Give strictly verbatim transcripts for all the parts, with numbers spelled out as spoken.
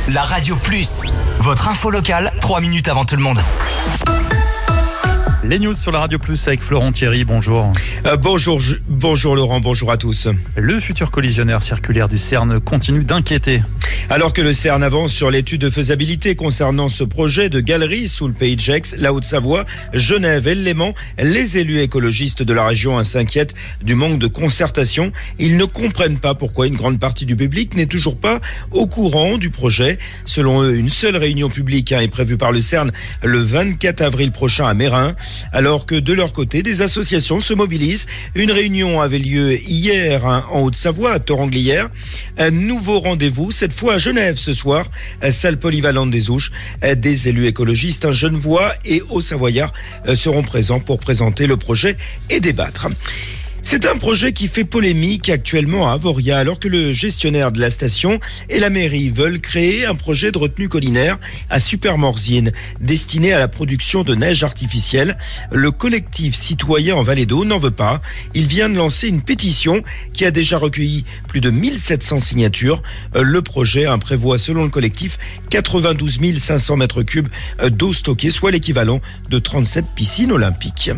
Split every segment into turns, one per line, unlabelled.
La Radio Plus, votre info locale, trois minutes avant tout le monde.
Les news sur la Radio Plus avec Florent Thierry, bonjour.
Euh, bonjour, je, bonjour Laurent, bonjour à tous.
Le futur collisionnaire circulaire du CERN continue d'inquiéter.
Alors que le CERN avance sur l'étude de faisabilité concernant ce projet de galerie sous le Pays de Gex, la Haute-Savoie, Genève et le Léman, les élus écologistes de la région s'inquiètent du manque de concertation. Ils ne comprennent pas pourquoi une grande partie du public n'est toujours pas au courant du projet. Selon eux, une seule réunion publique hein, est prévue par le CERN le vingt-quatre avril prochain à Meyrin. Alors que de leur côté, des associations se mobilisent. Une réunion avait lieu hier hein, en Haute-Savoie, à Toranglière. Un nouveau rendez-vous, cette fois à Genève ce soir, salle polyvalente des Ouches. Des élus écologistes, un genevois et haut-savoyards seront présents pour présenter le projet et débattre. C'est un projet qui fait polémique actuellement à Avoria, alors que le gestionnaire de la station et la mairie veulent créer un projet de retenue collinaire à Supermorzine, destiné à la production de neige artificielle. Le collectif citoyen en Vallée d'Eau n'en veut pas. Il vient de lancer une pétition qui a déjà recueilli plus de mille sept cents signatures. Le projet hein, prévoit, selon le collectif, quatre-vingt-douze mille cinq cents mètres cubes d'eau stockée, soit l'équivalent de trente-sept piscines olympiques.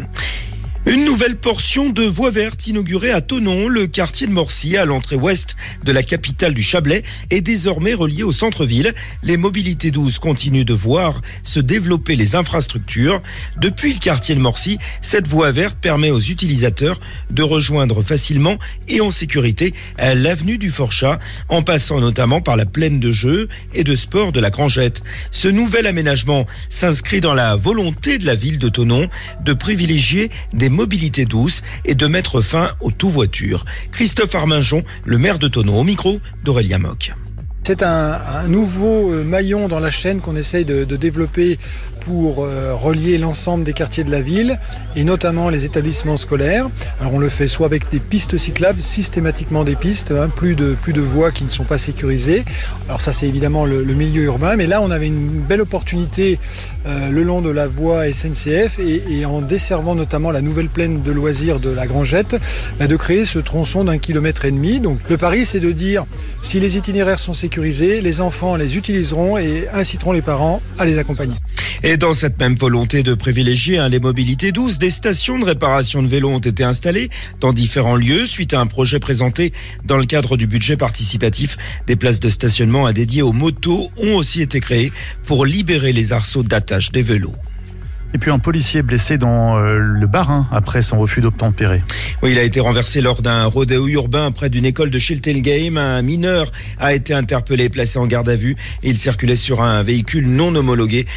Une nouvelle portion de voie verte inaugurée à Thonon, le quartier de Morcy, à l'entrée ouest de la capitale du Chablais, est désormais relié au centre-ville. Les mobilités douces continuent de voir se développer les infrastructures. Depuis le quartier de Morcy, cette voie verte permet aux utilisateurs de rejoindre facilement et en sécurité l'avenue du Forchat, en passant notamment par la plaine de jeux et de sport de la Grangette. Ce nouvel aménagement s'inscrit dans la volonté de la ville de Thonon de privilégier des mobilité douce et de mettre fin aux tout-voitures. Christophe Arminjon, le maire de Thonon, au micro d'Aurélien Moc.
C'est un, un nouveau maillon dans la chaîne qu'on essaye de, de développer pour euh, relier l'ensemble des quartiers de la ville et notamment les établissements scolaires. Alors on le fait soit avec des pistes cyclables, systématiquement des pistes, hein, plus de plus de voies qui ne sont pas sécurisées. Alors ça c'est évidemment le, le milieu urbain, mais là on avait une belle opportunité euh, le long de la voie S N C F et, et en desservant notamment la nouvelle plaine de loisirs de la Grangette, bah, de créer ce tronçon d'un kilomètre et demi. Donc le pari c'est de dire si les itinéraires sont sécurisés, les enfants les utiliseront et inciteront les parents à les accompagner.
Et dans cette même volonté de privilégier hein, les mobilités douces, des stations de réparation de vélos ont été installées dans différents lieux suite à un projet présenté dans le cadre du budget participatif. Des places de stationnement à dédiées aux motos ont aussi été créées pour libérer les arceaux d'attache des vélos.
Et puis un policier blessé dans euh, le Bas-Rhin après son refus d'obtempérer.
Oui, il a été renversé lors d'un rodéo urbain près d'une école de Schiltigheim. Un mineur a été interpellé et placé en garde à vue. Il circulait sur un véhicule non homologué.